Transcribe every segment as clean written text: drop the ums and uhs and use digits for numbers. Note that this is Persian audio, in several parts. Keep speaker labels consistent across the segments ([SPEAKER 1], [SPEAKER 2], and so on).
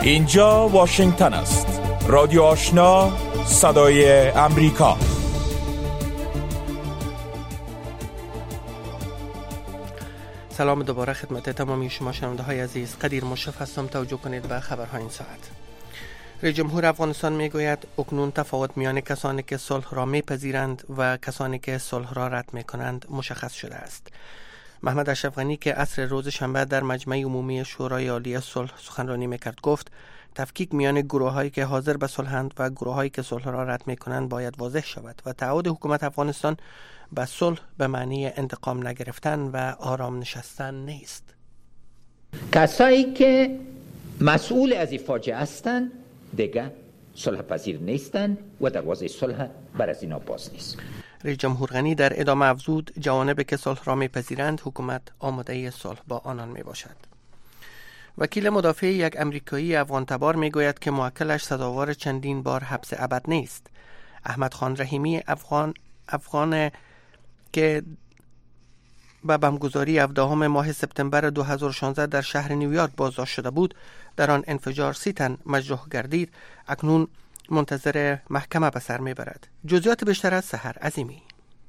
[SPEAKER 1] اینجا واشنگتن است. رادیو آشنا، صدای امریکا.
[SPEAKER 2] سلام دوباره خدمت تمامی شما شنونده های عزیز. قدیر مشرف هستم. توجه کنید به خبرهای این ساعت. رئیس جمهور افغانستان میگوید اکنون تفاوت میان کسانی که صلح را میپذیرند و کسانی که صلح را رد میکنند مشخص شده است. محمد اشرف غنی که عصر روز شنبه در مجمع عمومی شورای عالی صلح سخنرانی میکرد گفت تفکیک میان گروه‌هایی که حاضر به صلحند و گروه‌هایی که صلح را رد میکنند باید واضح شود و تعهد حکومت افغانستان به صلح به معنی انتقام نگرفتن و آرام نشستن نیست.
[SPEAKER 3] کسایی که مسئول از این فاجعه هستند دیگه صلح پذیر نیستند و دروازه صلح بر از اینا باز نیست.
[SPEAKER 2] رئیس جمهور غنی در ادامه افزود جوانب که صلح را میپذیرند حکومت آماده صلح با آنان میباشد. وکیل مدافع یک امریکایی افغان تبار میگوید که موکلش سزاوار چندین بار حبس ابد نیست. احمد خان رحیمی افغان که به بمبگذاری 17 ماه سپتامبر 2016 در شهر نیویورک بازداشت شده بود، در آن انفجار 30 تن مجروح گردید، اکنون منتظر محکمه به سر میبرد. جزئیات بیشتر از سحر عظیمی.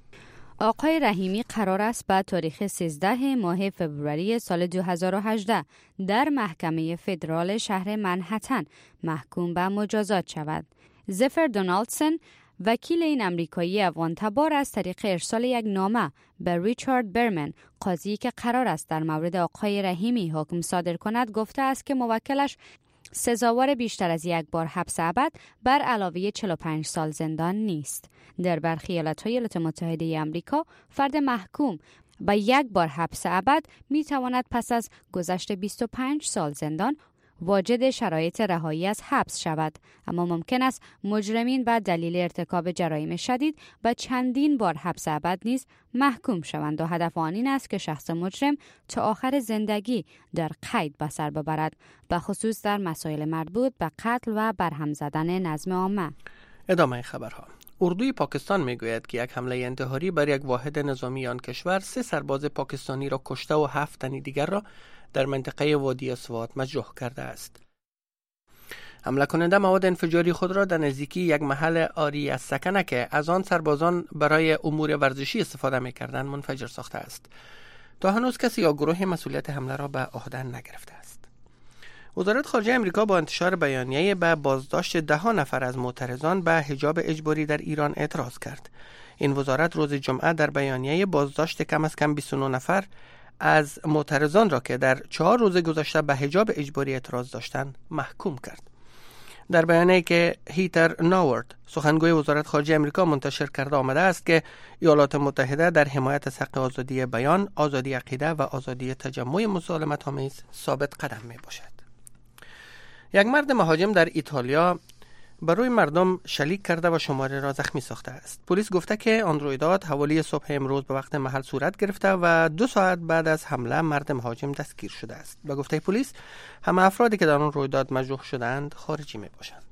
[SPEAKER 4] آقای رحیمی قرار است به تاریخ 13 ماه فوریه سال 2018 در محکمه فدرال شهر منهتن محکوم به مجازات شود. زفر دونالدسون وکیل این امریکایی افغان تبار از طریق ارسال یک نامه به ریچارد برمن، قاضی که قرار است در مورد آقای رحیمی حکم صادر کند، گفته است که موکلش سزاوار بیشتر از یک بار حبس ابد بر علاوه 45 سال زندان نیست. در برخی ایالت‌های ایالات متحده آمریکا فرد محکوم به یک بار حبس ابد می تواند پس از گذشت 25 سال زندان واجد شرایط رهایی از حبس شود، اما ممکن است مجرمین به دلیل ارتکاب جرایم شدید به چندین بار حبس ابد نیز محکوم شوند و هدف آن این است که شخص مجرم تا آخر زندگی در قید به سر ببرد، به خصوص در مسائل مربوط به قتل و برهم زدن نظم عامه.
[SPEAKER 2] ادامه خبرها. اردوی پاکستان میگوید که یک حمله انتحاری بر یک واحد نظامی آن کشور 3 سرباز پاکستانی را کشته و 7 تن دیگر را در منطقه وادی سوات مجروح کرده است. حمله کننده مواد انفجاری خود را در نزدیکی یک محل عاری از سکنه که از آن سربازان برای امور ورزشی استفاده می‌کردند منفجر ساخته است. تا هنوز کسی یا گروه مسئولیت حمله را به عهده نگرفته است. وزارت خارجه آمریکا با انتشار بیانیه به بازداشت 10 نفر از معترضان به حجاب اجباری در ایران اعتراض کرد. این وزارت روز جمعه در بیانیه بازداشت کم از کم 29 نفر از معترضان را که در 4 روز گذشته به حجاب اجباری اعتراض داشتند محکوم کرد. در بیانیه‌ای که هیتر ناورد سخنگوی وزارت خارجه آمریکا منتشر کرده آمده است که ایالات متحده در حمایت از حق آزادی بیان، آزادی عقیده و آزادی تجمع مسالمت‌آمیز ثابت قدم میباشد. یک مرد مهاجم در ایتالیا بر روی مردم شلیک کرده و شماری را زخمی ساخته است. پلیس گفته که آن رویداد حوالی صبح امروز به وقت محل صورت گرفته و 2 ساعت بعد از حمله مرد مهاجم دستگیر شده است. به گفته پلیس همه افرادی که در آن رویداد مجروح شدند خارجی می باشند.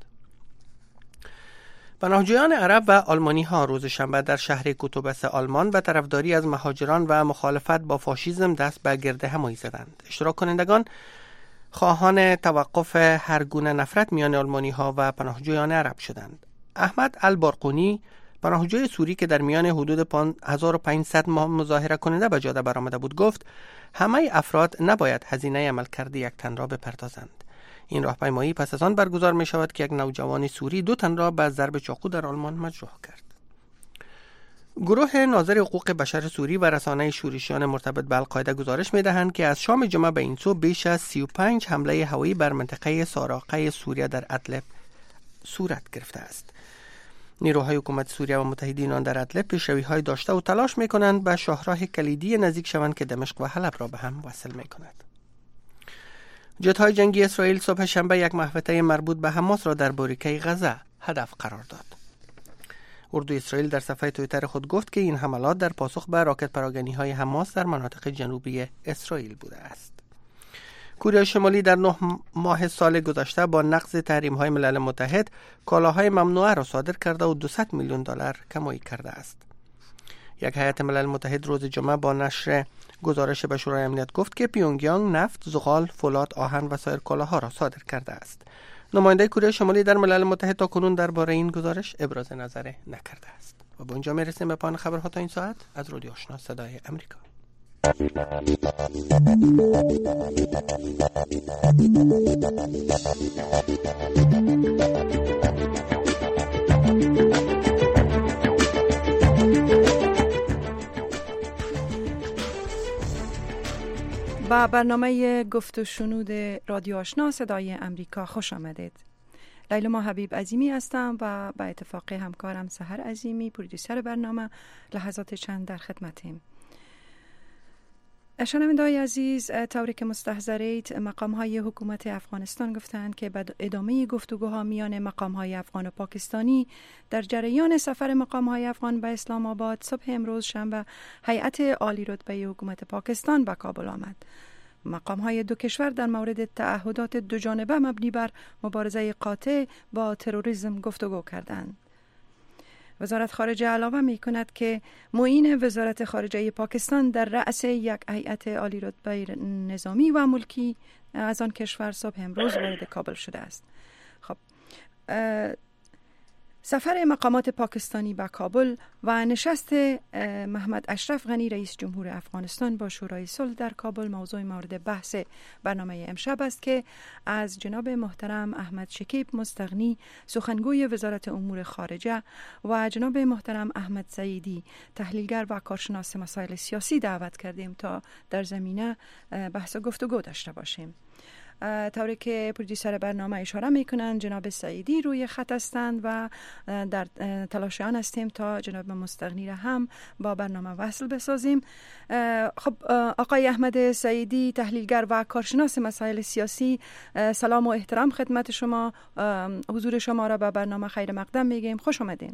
[SPEAKER 2] پناهجویان عرب و آلمانی ها روز شنبه در شهر کوتوبس آلمان به طرفداری از مهاجران و مخالفت با فاشیسم دست به گرد همایی زدند. اشتراک کنندگان خواهان توقف هر گونه نفرت میان آلمانی ها و پناهجویان عرب شدند. احمد البارقونی، پناهجوی سوری که در میان حدود 1500 مظاهره کننده به جاده برآمده بود، گفت همه افراد نباید هزینه عملکرد یک تن را بپردازند. این راهپیمایی پس از آن برگزار می شود که یک نوجوان سوری 2 تن را به ضرب چاقو در آلمان مجروح کرد. گروه ناظر حقوق بشر سوری و رسانه شورشیان مرتبط به القاعده گزارش می‌دهند که از شام جمعه به این سو بیش از 35 حمله هوایی بر منطقه ساراقه سوریه در ادلب صورت گرفته است. نیروهای حکومت سوریه و متحدین آن در ادلب پیشروی‌های داشته و تلاش می‌کنند به شاهراه کلیدی نزدیک شوند که دمشق و حلب را به هم وصل می‌کند. جت‌های جنگی اسرائیل صبح شنبه یک محوطه مربوط به حماس را در باریکه غزه هدف قرار داد. اردوی اسرائیل در صفحه توییتر خود گفت که این حملات در پاسخ به راکت پراگنده‌های حماس در مناطق جنوبی اسرائیل بوده است. کره شمالی در 9 ماه سال گذشته با نقض تحریم‌های ملل متحد کالاهای ممنوعه را صادر کرده و $200 میلیون کمایی کرده است. یک هیئت ملل متحد روز جمعه با نشر گزارش به شورای امنیت گفت که پیونگیانگ نفت، زغال، فولاد، آهن و سایر کالاها را صادر کرده است. نماینده کره شمالی در ملل متحد تا کنون درباره این گزارش ابراز نظر نکرده است. و با اینجا میرسیم به پایان خبرها تا این ساعت از رادیو آشنا صدای امریکا.
[SPEAKER 5] با برنامه گفت و شنود رادیو آشنا صدای امریکا خوش آمدید. لیلا حبیب عظیمی هستم و با اتفاق همکارم سحر عظیمی پرودیسر برنامه لحظات چند در خدمتیم. شنونده‌های عزیز، طوری که مستحضرید، مقام‌های حکومت افغانستان گفتند که بعد ادامه گفتگوها میان مقام‌های افغان و پاکستانی در جریان سفر مقام‌های افغان به اسلام آباد صبح امروز شنبه هیئت عالی رتبه حکومت پاکستان به کابل آمد. مقام‌های دو کشور در مورد تعهدات دو جانبه مبنی بر مبارزه قاطع با تروریسم گفتگو کردند. وزارت خارجه علاوه می کند که معین وزارت خارجه پاکستان در رأس یک هیئت عالی رتبه نظامی و ملکی از آن کشور صبح امروز وارد کابل شده است. خب، سفر مقامات پاکستانی به کابل و نشست محمد اشرف غنی رئیس جمهور افغانستان با شورای صلح در کابل موضوع مورد بحث برنامه امشب است که از جناب محترم احمد شکیب مستغنی سخنگوی وزارت امور خارجه و جناب محترم احمد سعیدی تحلیلگر و کارشناس مسائل سیاسی دعوت کردیم تا در زمینه بحث و گفتگو داشته باشیم. طوری که پرودیسر برنامه اشاره میکنند جناب سعیدی روی خط هستند و در تلاش آن هستیم تا جناب مستغنی را هم با برنامه وصل بسازیم. خب، آقای احمد سعیدی تحلیلگر و کارشناس مسائل سیاسی، سلام و احترام خدمت شما. حضور شما را به برنامه خیر مقدم میگیم. خوش آمدین.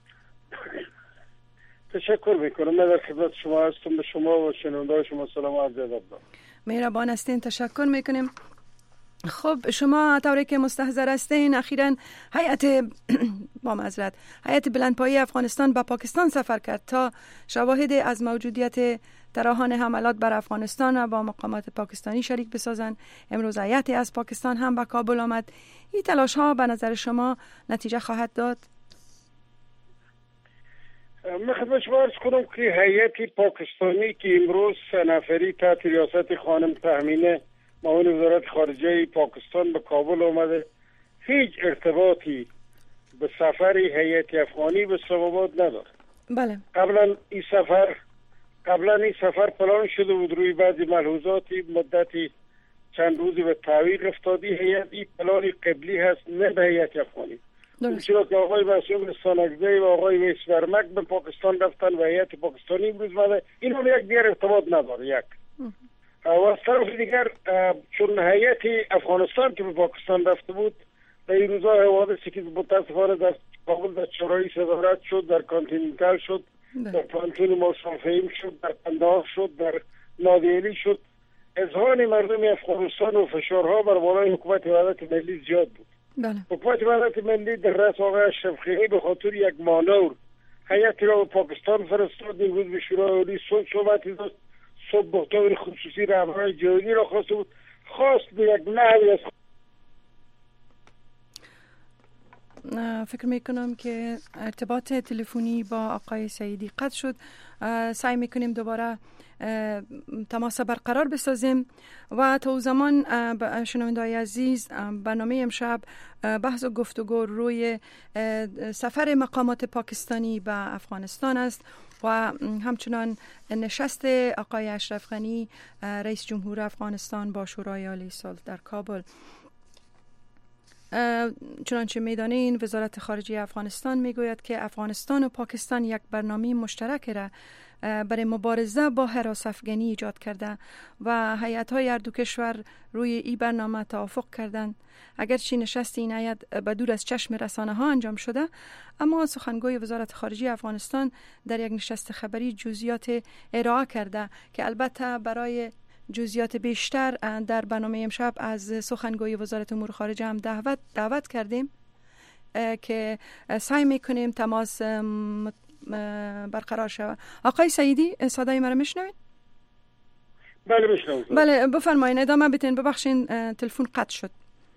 [SPEAKER 6] تشکر میکنم. من در خدمت شما هستم. به شما و شنونده‌های شما سلام و عرض ادب دارم.
[SPEAKER 5] مهربان هستین. تشکر میکنیم. خب، شما طوری که مستحضر هستین اخیراً هیئت بلندپایه افغانستان به پاکستان سفر کرد تا شواهد از موجودیت تراحان حملات بر افغانستان و با مقامات پاکستانی شریک بسازند. امروز هیئتی از پاکستان هم به کابل آمد. این تلاش ها به نظر شما نتیجه خواهد داد؟
[SPEAKER 6] من خدمت شما عرض کنم که هیئت پاکستانی که امروز 3 نفری تحت ریاست خانم تهمینه معاون وزارت خارجه پاکستان به کابل آمده هیچ ارتباطی به سفر هیئت افغانی به اسلام آباد نداره.
[SPEAKER 5] بله.
[SPEAKER 6] قبلا این سفر پلان شده بود روی بعضی ملحوظاتی مدتی چند روزی به تعویق افتادی. هیئت این پلان قبلی هست، نه به هیئت افغانی. چرا که آقای مسئول سانگزی و آقای ویسورمک به پاکستان رفتن و هیئت پاکستانی امروز مده، اینا به یک دیگر ارتباط نداره. یک و از طرف دیگر چون هیئت افغانستان که به پاکستان رفته بود در این روزها حوادثی که متاسفانه در کابل در چرایی صدارت شد، در کانتیننتال شد، در پانتون مصافیم شد، در قندهار شد، در نادیلی شد، اذهان مردم افغانستان و فشارها بر بالای حکومت وحدت ملی زیاد بود. حکومت وحدت ملی در رأس آقای اشرف غنی به خاطر یک مانور هیئتی را به پاکستان فرستاد. این روز به شورای عالی صلح صحبتی داشت. صبح به طور خصوصی رهبران جهانی را خواست به یک نحوی از
[SPEAKER 5] فکر میکنم که ارتباط تلفنی با آقای سعیدی قطع شد. سعی میکنیم دوباره تماس برقرار بسازیم و تا زمان شنونده‌های عزیز، برنامه امشب بحث و گفتگو روی سفر مقامات پاکستانی به افغانستان است و همچنان نشست آقای اشرف غنی رئیس جمهور افغانستان با شورای عالی صلح در کابل. چنانچه میدانین وزارت خارجه افغانستان میگوید که افغانستان و پاکستان یک برنامه مشترک را برای مبارزه با هراس افغانی ایجاد کرده و هیئت‌های هر دو کشور روی این برنامه توافق کردند. اگرچه نشست این هیئت به دور از چشم رسانه‌ها انجام شده، اما سخنگوی وزارت خارجه افغانستان در یک نشست خبری جزئیات ارائه کرده که البته برای جزئیات بیشتر در برنامه امشب از سخنگوی وزارت امور خارجه هم دعوت کردیم که سعی میکنیم تماس برقرار شود. آقای سعیدی صدای مرا میشنوید؟
[SPEAKER 6] بله میشنوم.
[SPEAKER 5] بله بفرمایید ادامه بدین. ببخشید تلفن قطع شد.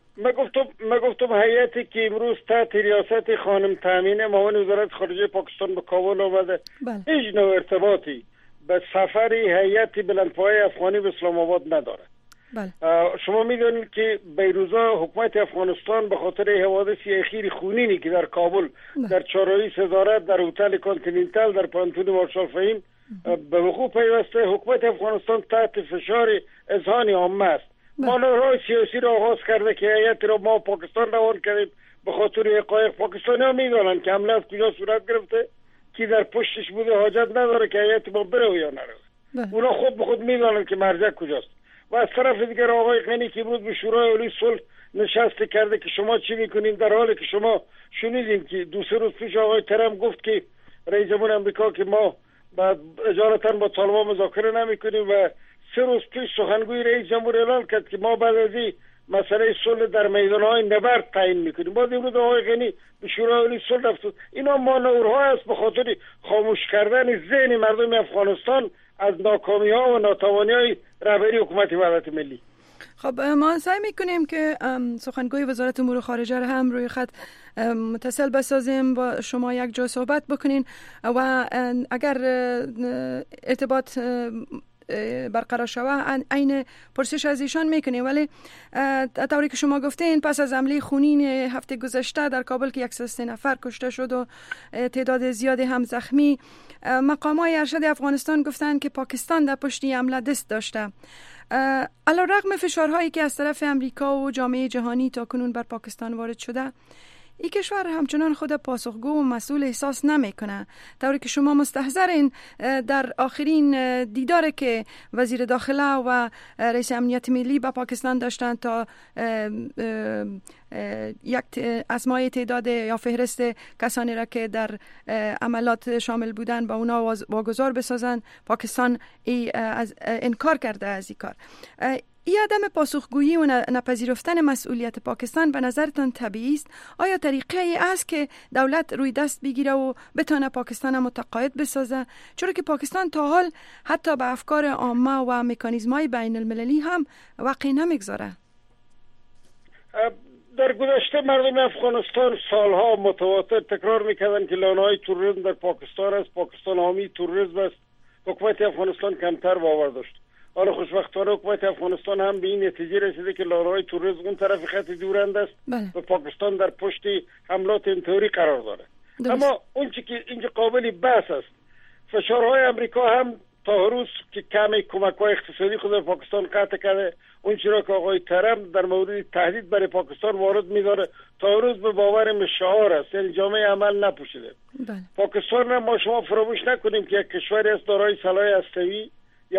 [SPEAKER 6] ما گفتم هیئتی که امروز تحت ریاست خانم تامین معاون وزارت خارجه پاکستان به کابل آمده هیچ نوع ارتباطی به سفر هیئت بلندپایه افغانی به اسلام آباد نداره. شما میدونید که بیروزا حکومت افغانستان به خاطر حوادث اخیر خونینی که در کابل در چهارراهی صدارت، در هتل کانتیننتال، در پانتون مارشال فهیم به وقوع پیوسته، حکومت افغانستان تحت فشار اذهان عامه است. ما راه سیاسی را آغاز کرده که هیئت را ما پاکستان روان کردیم به خاطر حقایق. پاکستانی ها میدونن که حمله از کجا صورت گرفته، کی در پشتش بوده، حاجت نداره که هیئت ما بره یا نره. اونا خود به خود میدونن که مرجع کجاست. و از طرف دیگر آقای غنی که امروز به شورای عالی صلح نشست کرده که شما چی میکنین، در حالی که شما شنیدین که 2-3 روز پیش آقای ترامپ گفت که رئیس جمهور آمریکا که ما اجالتا با طالبان مذاکره نمیکنیم و 3 روز پیش سخنگوی رئیس جمهور اعلان کرد که ما بعد از این مسئله صلح در میدانهای نبرد تعیین میکنیم. باز امروز آقای غنی به شورای عالی صلح رفت. اینا مانورها است به خاطر خاموش کردن ذهن مردم افغانستان از ناکامی ها و ناتوانی های رهبری حکومت وحدت ملی.
[SPEAKER 5] خب ما سعی میکنیم که سخنگوی وزارت امور خارجه را هم روی خط متصل بسازیم، با شما یک جا صحبت بکنین و اگر ارتباط برقرار شود عین پرسش از ایشان میکنیم. ولی طوری که شما گفتین پس از حمله خونین هفته گذشته در کابل که 103 نفر کشته شد و تعداد زیادی هم زخمی، مقامات ارشد افغانستان گفتند که پاکستان در پشت حمله دست داشته. علیرغم فشارهایی که از طرف امریکا و جامعه جهانی تا کنون بر پاکستان وارد شده، این کشور همچنان خود پاسخگو و مسئول احساس نمیکنه. طوری که شما مستحضرین در آخرین دیداری که وزیر داخله و رئیس امنیت ملی با پاکستان داشتن تا یک اسمای تعداد یا فهرست کسانی را که در عملات شامل بودن با اونا واگذار بسازن، پاکستان انکار کرده از این کار. این عدم پاسخگویی و نپذیرفتن مسئولیت پاکستان به نظرتان طبیعی است؟ آیا طریقه ای است که دولت روی دست بگیره و بتونه پاکستان متقاعد بسازه، چرا که پاکستان تا حال حتی به افکار عامه و مکانیزم‌های بین المللی هم واقع نمیگذاره؟
[SPEAKER 6] در گذشته مردم افغانستان سالها متواتر تکرار میکردن که لانه‌های تروریسم در پاکستان است، پاکستان حامی تروریسم است. حکومت افغانستان کمتر باور داشت. حالا خوشبختانه حکومت افغانستان هم به این نتیجه رسیده که لانه‌های تروریسم اون طرف خط دورند است و پاکستان در پشت حملات انتحاری قرار داره. اما اون چی که اینجا قابل بحث است، فشارهای امریکا هم تا روز که کمی کمک‌های اقتصادی خود به پاکستان قطع کرده، اون چرا که آقای ترامپ در مورد تهدید برای پاکستان وارد می‌داره تا روز به باور شعار است، یعنی جامعه عمل نپوشیده. پاکستان ما شما فراموش نکنیم که یک کشوری است دارای سلاح هسته‌ای،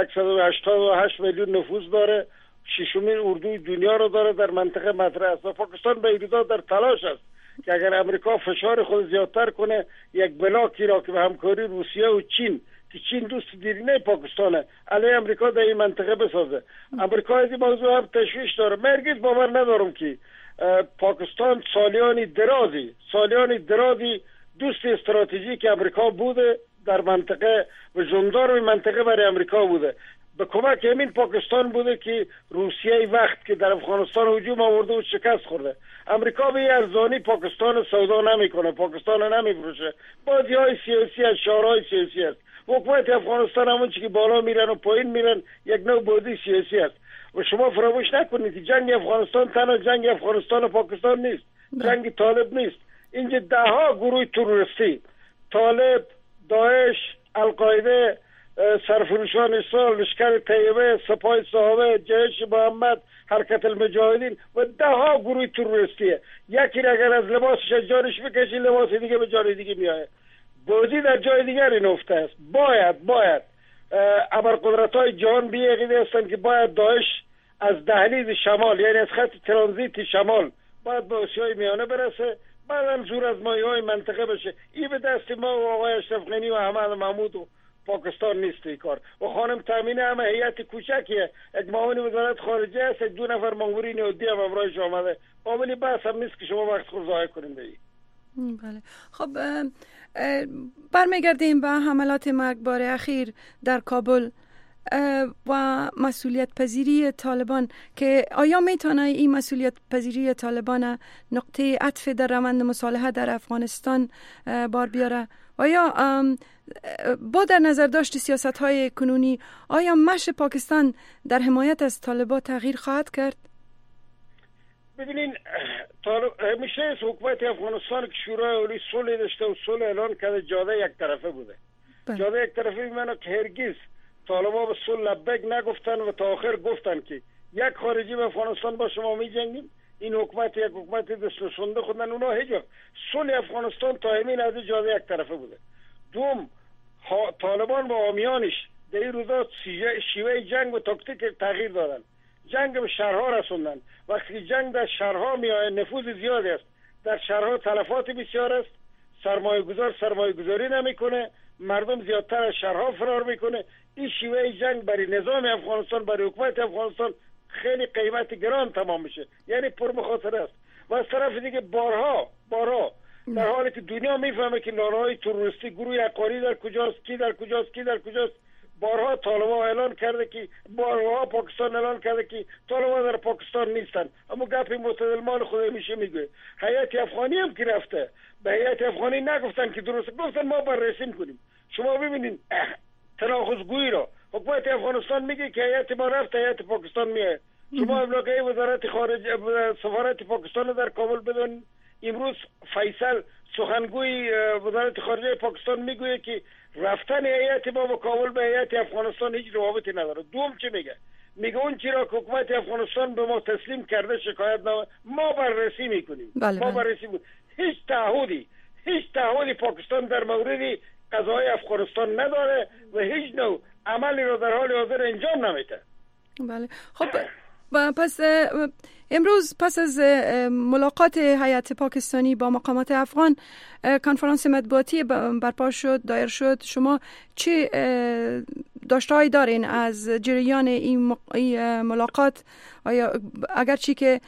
[SPEAKER 6] 188 میلیون نفوذ داره، ششمین اردوی دنیا رو داره، در منطقه مطرح است و پاکستان به ایران در تلاش است که اگر امریکا فشار خود زیادتر کنه یک بلاکی را که به همکاری روسیه و چین که چین دوست دیرینه پاکستانه علیه امریکا در این منطقه بسازه. امریکا از این موضوع هم تشویش داره. من هرگز باور ندارم که پاکستان سالیانی درازی دوست استراتژیک امریکا بوده در منطقه و ژاندارم منطقه برای امریکا بوده. به کمک همین پاکستان بوده که روسیه وقت که در افغانستان هجوم آورده و شکست خورده. امریکا به ارزانی پاکستان سودا نمیکنه، پاکستان نمیفروشه. بازی‌های سیاسی از شعارهای سیاسی است. حکومت افغانستان همون چیزی که بالا میرن و پایین میرن یک نوع بازی سیاسی است. و شما فراموش نکنید که جنگ افغانستان تنها جنگ افغانستان و پاکستان نیست، جنگ طالب نیست. اینجا دهها گروه تروریستی، طالب، داعش، القاعده، سرفروشان اسرائیل، لشکر طیبه، سپاه صحابه، جیش محمد، حرکت المجاهدین و دهها گروه تروریستیه. یکی اگر از لباسش از جانش بکشی لباس دیگه به جای دیگه میاد. بازی در جای دیگری نفته است. باید ابرقدرت‌های جهان بی‌عقیده هستند که باید داعش از دهلیز شمال، یعنی از خط ترانزیت شمال، باید به آسیای میانه برسه، بعدم زور از مایه‌های منطقه بشه. این به دست ما و آقای اشرف غنی و احمد محمود و پاکستان نیست این کار. و خانم تامینه هم هیئت کوچکیه، یک معاون وزارت خارجه است، 2 نفر مامورین عادی هم امرایش آمده. قابل بحث هم نیست که شما وقت خود ضایع کنید.
[SPEAKER 5] بله. خب برمیگردیم به حملات مرگبار اخیر در کابل و مسئولیت پذیری طالبان، که آیا میتونه این مسئولیت پذیری طالبان نقطه عطف در روند مصالحه در افغانستان بار بیاره؟ آیا با در نظر داشت سیاست های کنونی، آیا مشی پاکستان در حمایت از طالبان تغییر خواهد کرد؟
[SPEAKER 6] ببینین، همیشه حکومت افغانستان که شورای عالی صلح داشته و صلح اعلان کرده، جاده یک طرفه بوده. جاده یک طرفه میمونه که هرگز طالبان به صلح لبیک نگفتن و تا آخر گفتن که یک خارجی به افغانستان با شما می جنگیم. این حکومت یک حکومت دسترسونده خودن، اونا هیچ وقت صلح افغانستان تا همین از جاده یک طرفه بوده. دوم، طالبان با حامیانش در این روزا شیوه جنگ و تاکتیک تغییر دادن. جنگ به شهرها رسوندن. وقتی جنگ در شهرها میآید نفوذ زیادی است، در شهرها تلفات بسیار است، سرمایه گذاری نمیکنه، مردم زیادتر از شهرها فرار میکنه. این شیوه جنگ برای نظام افغانستان، برای حکومت افغانستان خیلی قیمت گران تمام میشه، یعنی پر مخاطره است. و از طرف دیگه بارها در حالی که دنیا میفهمه که لانه‌های تروریستی گروه یقاری در کجاست، کی در کجاست، بارها طالبان اعلان کرده که پاکستان اعلان کرده که طالبان در پاکستان نیستن، اما گپ معتدل مال خود میشه میگه. هیئت افغانی هم که رفته، به هیئت افغانی نگفتن که درست، گفتن ما بررسی میکنیم. شما ببینین تناقض‌گویی را. حکومت افغانستان میگه که هیئت ما رفت، هیئت پاکستان میاد. شما ابلاغیه وزارت خارجه سفارت پاکستان در کابل بدون. امروز فیصل سخنگوی وزارت خارجه پاکستان میگویه که رفتن هیئت ما به کابل به هیئت افغانستان هیچ روابطی نداره. دوم چی میگه اون چی را که حکومت افغانستان به ما تسلیم کرده شکایت نه، ما بررسی میکنیم. ما بررسی میکنیم. هیچ تعهدی پاکستان در مورد قضای افغانستان نداره و هیچ نوع عملی را در حال حاضر انجام نمیده.
[SPEAKER 5] بله. خب پس امروز پس از ملاقات هیئت پاکستانی با مقامات افغان کنفرانس مطبوعاتی برپا شد، دایر شد. شما چه داشته‌هایی دارین از جریان این ملاقات؟ آیا اگرچه که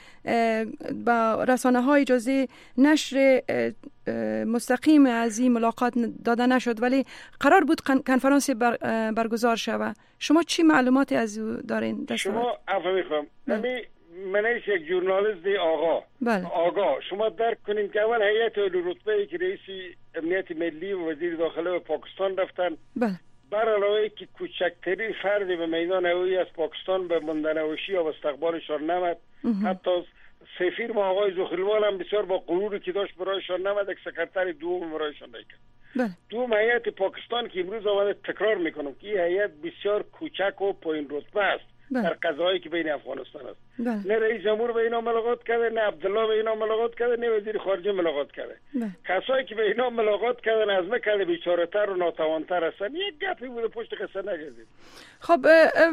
[SPEAKER 5] با رسانه‌ها اجازه نشر مستقیم از این ملاقات داده نشد، ولی قرار بود کنفرانس برگزار شود، شما چی معلوماتی از او دارین؟
[SPEAKER 6] شما عفو می‌خوام، من یک ژورنالیست آگاه شما درک کنیم که اول هیئت عالی رتبه‌ای که رئیس امنیت ملی و وزیر داخله پاکستان رفتن، بر علاوه که کوچکترین فردی به میدان هوایی از پاکستان به ماندنوشی یا به استقبالشان نمد. حتی سفیر ما آقای زخیلوال هم بسیار با غروری که داشت برایشان نمد، یک سکرتر دوم برایشان کرد. دوم هیئت پاکستان که امروز آمده، تکرار میکنم که این هیئت بسیار کوچک و پایین رتبه است در قضایی که بین افغانستان است. نه رئیس جمهور به اینا ملاقات کرده، نه عبدالله به اینا ملاقات کرده، نه وزیر خارجه ملاقات کرده. کسایی که به اینا ملاقات کردن از مکل بیچاره‌تر و ناتوان‌تر هستن. یک گپی بوده پشت قصه نگردید.
[SPEAKER 5] خب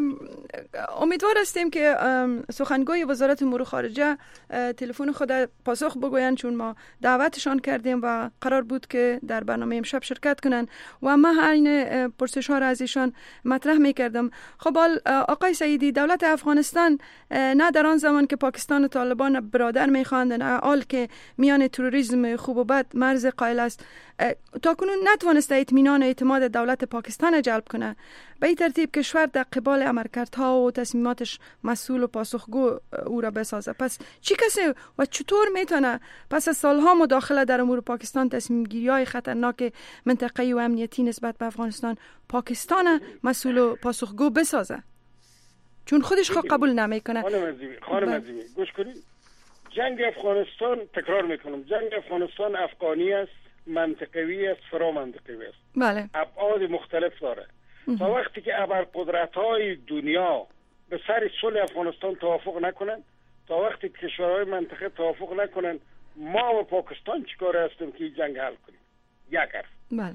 [SPEAKER 5] امیدوار هستیم که سخنگوی وزارت امور خارجه تلفن خود پاسخ بگویند، چون ما دعوتشان کردیم و قرار بود که در برنامه امشب شرکت کنن و من این پرسش‌ها را از ایشان مطرح می‌کردم. خب آقای سعیدی، دولت افغانستان نه در آن زمان که پاکستان و طالبان برادر می‌خواند، نه حال که میان تروریسم خوب و بد مرز قائل است، تاکنون نتوانسته اطمینان و اعتماد دولت پاکستان جلب کنه. به این ترتیب کشور در قبال عملکردها و تصمیماتش مسئول و پاسخگو او را بسازه. پس چی کسی و چطور میتونه پس از سالها مداخله در امور پاکستان تصمیم گیری‌های خطرناک منطقه‌ای و امنیتی نسبت به افغانستان پاکستان مسئول و پاسخگو بسازه؟ چون خودش خود قبول نمیکنه.
[SPEAKER 6] خانم عظیمی گوش کنید. جنگ افغانستان، تکرار میکنم، جنگ افغانستان افغانی است، منطقوی است، فرامنطقوی است.
[SPEAKER 5] بله.
[SPEAKER 6] ابعاد مختلف داره. تا وقتی که ابرقدرت‌های دنیا به سر صلح افغانستان توافق نکنن، تا وقتی که کشورهای منطقه توافق نکنن، ما و پاکستان چیکار هستیم که جنگ حل کنیم؟ یک حرف.
[SPEAKER 5] بله.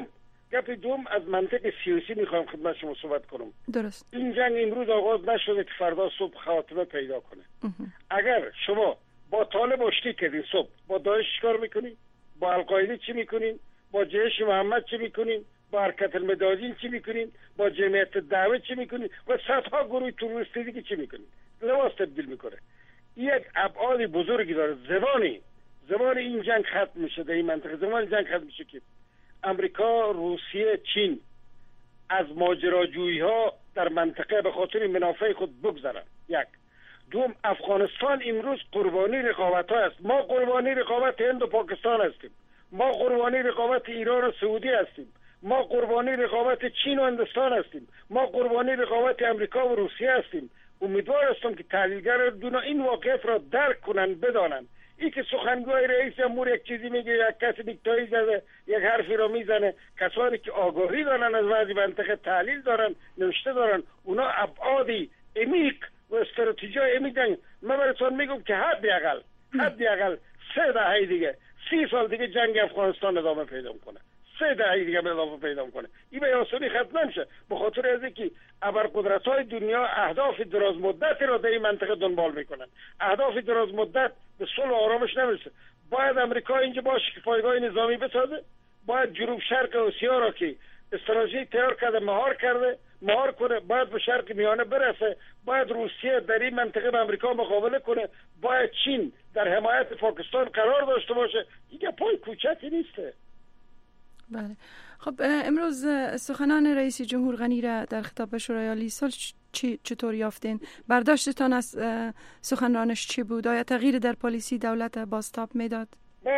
[SPEAKER 6] دوم از منطق سیاسی میخوام خدمت شما صحبت کنم.
[SPEAKER 5] درست.
[SPEAKER 6] این جنگ امروز آغاز نشده که فردا صبح خاتمه پیدا کنه. اگر شما با طالب آشتی کردین، صبح با داعش چیکار میکنین؟ با القاعده چی میکنین؟ با جیش محمد چی میکنین؟ با حرکت المدادین چی میکنین؟ با جمعیت دعوت چی میکنین؟ و صدها گروه تروریستی دیگه چی میکنین؟ لباس تبدیل میکنه. یک ابعاد بزرگی داره. زمان این جنگ ختم میشه، در این منطقه زمان جنگ ختم میشه که امریکا، روسیه، چین از ماجراجویی ها در منطقه به خاطر منافع خود بگذرن. یک. دوم، افغانستان امروز قربانی رقابت ها است. ما قربانی رقابت هند و پاکستان هستیم، ما قربانی رقابت ایران و سعودی هستیم، ما قربانی رقابت چین و هندوستان هستیم، ما قربانی رقابت امریکا و روسیه هستیم. امیدوار هستم که تحلیلگر دنیا این واقعیت را درک کنند، بدانند. این که سخنگوی رئیس جمهور یک چیزی میگه، یک کسی دیکتایی زده، یک حرفی را میزنه، کسانی که آگاهی دارن از وضع منطقه، تحلیل دارن، نوشته دارن، اونا ابعادی عمیق و استراتژی عمیق. من براتون میگم که حداقل 3 دهه دیگه، 30 سال دیگه جنگ افغانستان ادامه پیدا کنه، 3 دهه دیگه ادامه پیدا کنه. این به آسانی ختم نمیشه، به خاطر از اینکه ابرقدرت‌های دنیا اهداف دراز مدت را در این منطقه دنبال میکنن. اهداف دراز مدت به صلح و آرامش نمیرسه. باید امریکا اینجا باشه که پایگاه نظامی بسازه، باید جنوب شرق آسیا را که استراتژی تیار کرده مهار کنه، باید به شرق میانه برسه، باید روسیه در این منطقه به امریکا مقابله کنه، باید چین در حمایت پاکستان قرار داشته باشه. دیگه پای کوچکی نیسته.
[SPEAKER 5] بله. خب امروز سخنان رئیس جمهور غنی را در خطاب به شورای عالی صلح چطور یافتین؟ برداشتتان از سخنرانش چی بود؟ آیا تغییر در پالیسی دولت بازتاب میداد؟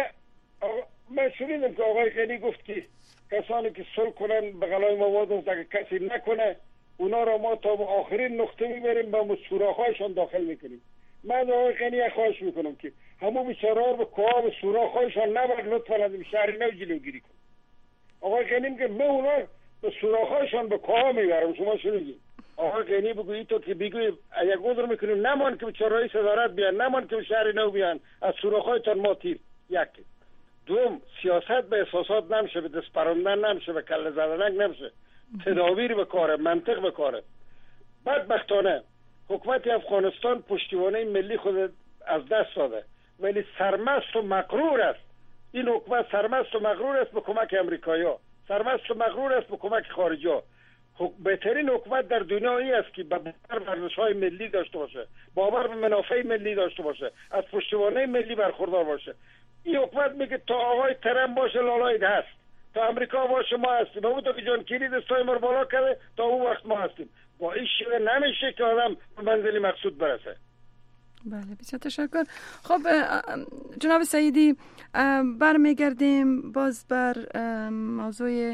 [SPEAKER 6] من شنیدم که آقای غنی گفت که کسانی که صلح کنن به غلای مواد است، اگه کسی نکنه اونا را ما تا آخرین نقطه میبریم و سوراخ‌هایشان داخل میکنیم. من آقای غنی خواهش میکنم که همون بیچاره‌ها به کوه سوراخ‌هایشان نبر، لطفاً از شهر نو جلوگیری کن. آقای غنی میگه من اونا به سوراخ‌هایشان به کوه میبرم. شما شنیدید آقای غنی بگویی تو که بگویی یک عذر میکنیم، نمان که بیچاره‌های صدارت بیان، نمان که شهر نو بیان، از سوراخ‌هایتان ما تیر. یک. دوم، سیاست به احساسات نمیشه، به دست پراندن نمیشه، به کله زدنک نمیشه، تدابیر به کاره، منطق به کاره. بدبختانه حکومت افغانستان پشتیبانی ملی خود از دست داده، ولی سرمست و مغرور است. این حکومت سرمست و مغرور است به کمک امریکایی‌ها، سرمست و مغرور است به کمک خارجی‌ها. بهترین حکومت در دنیا این است که باور به ارزش‌های ملی داشته باشه، باور به منافع ملی داشته باشه، از پشتیبانی ملی برخوردار باشه. این حکومت میگه تا آقای ترامپ باشه لالاید هست، تا امریکا باشه ما هستیم، همونطور که جان کری دستای ما رو بالا کرده تا اون وقت ما هستیم. با این شیوه نمیشه که آدم به منزل مقصود برسه.
[SPEAKER 5] بله، بسیار تشکر. خب جناب سعیدی، برمیگردیم باز بر موضوع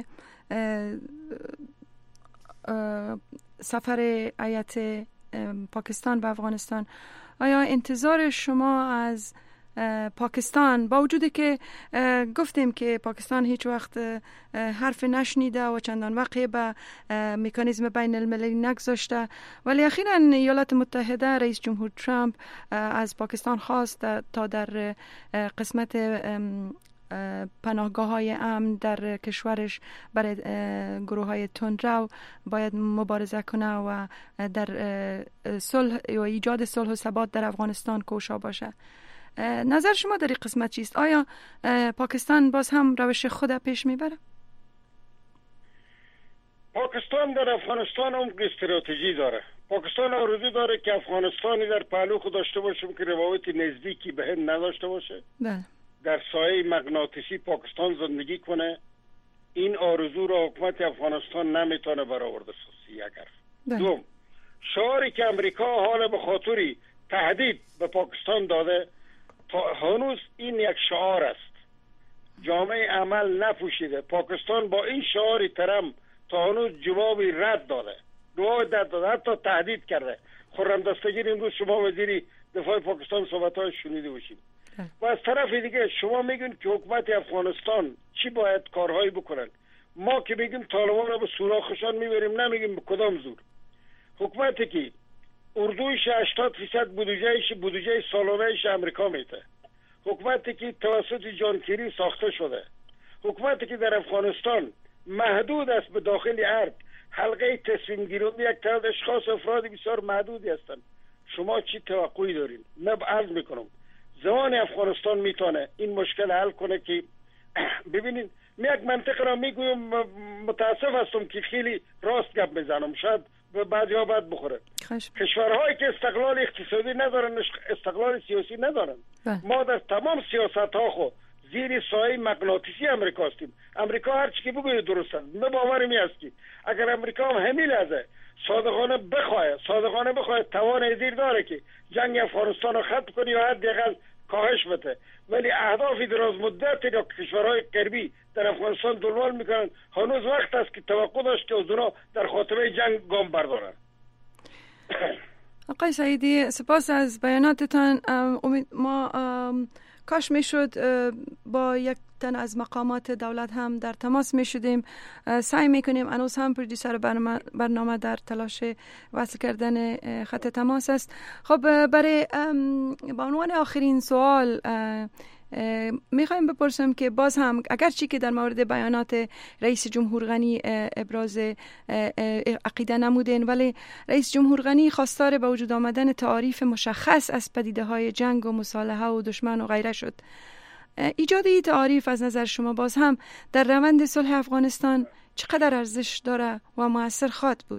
[SPEAKER 5] سفر هیئت پاکستان به افغانستان. آیا انتظار شما از پاکستان، با وجودی که گفتیم که پاکستان هیچ وقت حرف نشنیده و چندان وقتی به مکانیزم بین المللی نگذاشته، ولی اخیراً ایالات متحده رئیس جمهور ترامپ از پاکستان خواست تا در قسمت پناهگاه‌های امن در کشورش برای گروه‌های تندرو باید مبارزه کنه و در صلح و ایجاد صلح و ثبات در افغانستان کوشا باشه. نظر شما در این قسمت چیست؟ آیا پاکستان باز هم روش خود پیش میبره؟
[SPEAKER 6] پاکستان در افغانستان هم استراتژی داره. پاکستان آرزو داره که افغانستانی در پهلو خود داشته باشه که روابط نزدیکی به هند نداشته باشه.
[SPEAKER 5] بله.
[SPEAKER 6] در سایه مغناطیسی پاکستان زندگی کنه. این آرزو را حکومت افغانستان نمیتونه برآورده سازی. یک حرف. دوم، شعاری که امریکا حال به خاطری تهدید به پاکستان داده، تا هنوز این یک شعار است، جامعه عمل نپوشیده. پاکستان با این شعاری ترم تا هنوز جوابی رد داده، حتی تهدید کرده. خرم دستگیر امروز شما وزیر دفاع پاکستان صحبت‌های شنیده باشید. و از طرف دیگه شما میگین که حکومت افغانستان چی باید کارهایی بکنن. ما که میگیم طالبان رو به سوراخشان میبریم، نمیگیم به کدام زور. حکومتی که اردویش 80% بودجه سالانه‌اش امریکا میده، حکومتی که توسط جان کری ساخته شده، حکومتی که در افغانستان محدود است به داخل ارگ، حلقه تصمیم گیری یک تعداد اشخاص افراد بسیار محدودی هستند. شما چی توقعی دارین؟ من عرض میکنم زمان افغانستان میتونه این مشکل حل کنه که ببینید، یک منطقه را میگویم، متاسف هستم که خیلی راست گپ میزنم، شاید بعضی ها بد بخوره. کشورهایی که استقلال اقتصادی ندارن، استقلال سیاسی ندارن. ما در تمام سیاست ها خو زیر سایه مغناطیسی امریکا هستیم. امریکا هر چی که بگوید درست است. من باورم است که اگر امریکا هم همین لحظه صادقانه بخواه توان زیر داره که جنگ افغانستان رو ختم کنه یا حداقل کاهش بده، ولی اهداف دراز مدت یا کشورهای غربی در افغانستان دنبال میکنن. هنوز وقت است که توقع داشت که اونا در خاتمه جنگ گام بردارن.
[SPEAKER 5] آقای سعیدی، سپاس از بیاناتتان. ما کاش میشد با یک تن از مقامات دولت هم در تماس می شدیم. سعی میکنیم، هنوز هم پرودیوسر برنامه در تلاش وصل کردن خط تماس است. خب برای با عنوان آخرین سوال میخوایم بپرسم که باز هم اگرچه که در مورد بیانات رئیس جمهور غنی ابراز عقیده نمودین، ولی رئیس جمهور غنی خواستار به وجود آمدن تعاریف مشخص از پدیده های جنگ و مصالحه و دشمن و غیره شد. ایجاد این تعاریف از نظر شما باز هم در روند صلح افغانستان چقدر ارزش داره و مؤثر خواهد بود؟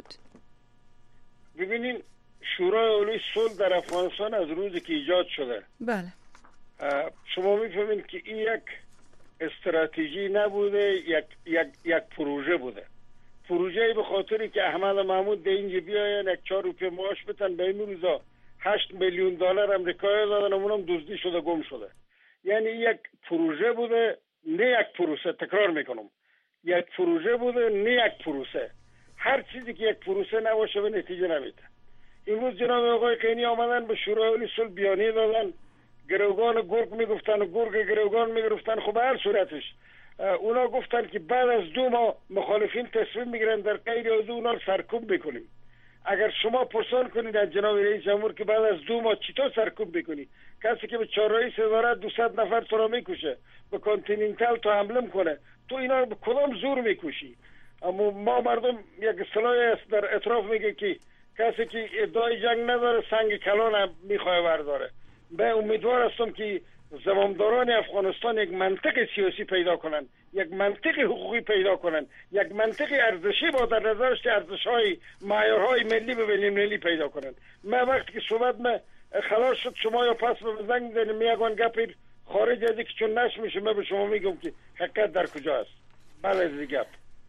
[SPEAKER 6] ببینین، شورای عالی صلح در افغانستان از روزی که ایجاد شده،
[SPEAKER 5] بله،
[SPEAKER 6] شما میفهمین که این یک استراتژی نبوده، یک پروژه بوده. پروژه به خاطری که احمد محمود به اینجا بیاین 4 روپیه معاش بتن، به این روزا 8 میلیون دلار امریکایی دادن، اونم دزدی شده، گم شده. یعنی یک پروژه بوده، نه یک پروسه. تکرار میکنم، یک پروژه بوده، نه یک پروسه. هر چیزی که یک پروسه نباشه به نتیجه نمیده. امروز جناب آقای قینی آمدن به شورای عالی صلح بیانیه دادن، گروگان گرگ میگفتن و گرگ گروگان میگفتن. خب هر صورتش اونا گفتن که بعد از 2 ماه مخالفین تصمیم میگیرن در غیر از اونا رو سرکوب بکنیم. اگر شما پرسان کنید از جناب رئیس جمهور که بعد از 2 ماه چطور سرکوب بکنی، کسی که به 4 رئیس وزارت 200 نفر تو را میکشه، به کانتیننتال تو حمله کنه، تو اینا رو به کدام زور میکشی؟ اما ما مردم یک اصطلاحی است در اطراف میگه که کسی که ادعای جنگ نداره سنگ کلان هم میخواه برداره. به امیدوار هستم که زمامداران افغانستان یک منطق سیاسی پیدا کنن، یک منطق حقوقی پیدا کنن، یک منطق ارزشی با در نظرش ارزش‌های معیارهای ملی به بین‌المللی پیدا کنن. من وقتی که صحبت خلاص شد شما یا پس به زنگ می‌زنید میگن گپ خارج از اینکه چون نش میشه، من به شما میگم که حقیقت در کجا است. بعد از این گپ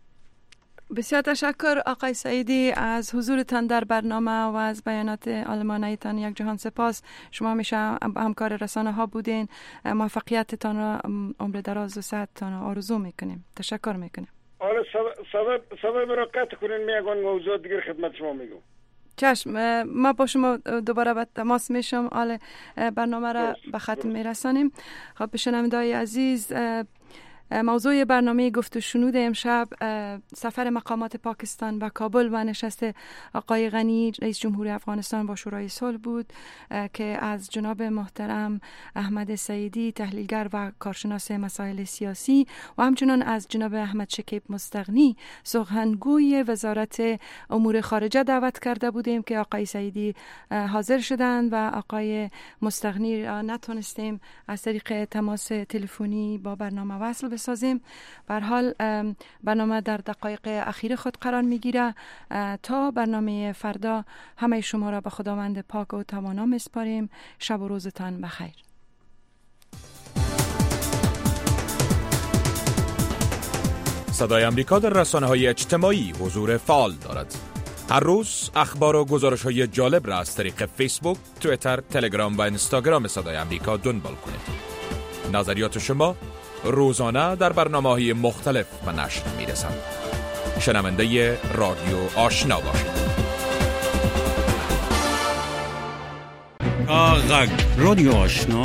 [SPEAKER 5] بسیار تشکر آقای سعیدی از حضورتان در برنامه و از بیانات عالمانه تان. یک جهان سپاس. شما همیشه همکار رسانه ها بودین. موفقیتتان را، عمر دراز و صحتتان را آرزو میکنیم. تشکر میکنیم.
[SPEAKER 6] حالا سبب را قطع کنین، میگن موضوع دیگر خدمت شما میگم.
[SPEAKER 5] چشم، ما با شما دوباره به تماس میشم. حالا برنامه را به ختم میرسانیم. خب شنوندگان عزیز، موضوع برنامه گفت و شنود امشب سفر مقامات پاکستان به کابل و نشست آقای غنی رئیس جمهور افغانستان با شورای صلح بود که از جناب محترم احمد سعیدی، تحلیلگر و کارشناس مسائل سیاسی، و همچنان از جناب احمد شکیب مستغنی، سخنگوی وزارت امور خارجه دعوت کرده بودیم که آقای سعیدی حاضر شدند و آقای مستغنی را نتونستیم از طریق تماس تلفنی با برنامه وصل بسازیم. به هر حال برنامه در دقایق اخیر خود قرار میگیره. تا برنامه فردا همه شما را به خداوند پاک و توانا میسپاریم. شب و روزتان بخیر.
[SPEAKER 1] صدای امریکا در رسانه‌های اجتماعی حضور فعال دارد. هر روز اخبار و گزارش‌های جالب را از طریق فیسبوک، توییتر، تلگرام و اینستاگرام صدای امریکا دنبال کنید. نظریات شما روزانه در برنامه‌های مختلف به نشر می‌رسند. شنونده رادیو آشنا باشید.
[SPEAKER 7] رادیو آشنا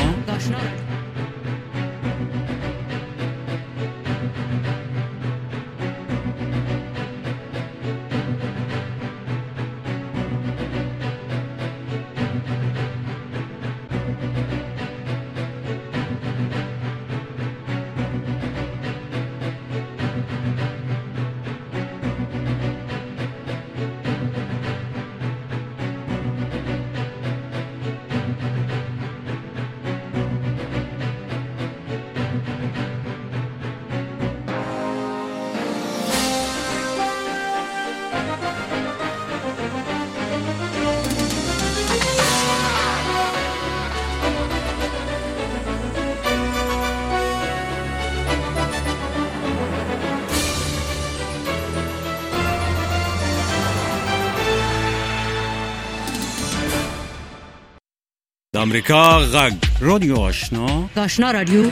[SPEAKER 7] آمریکا غږ رادیو آشنا
[SPEAKER 8] آشنا رادیو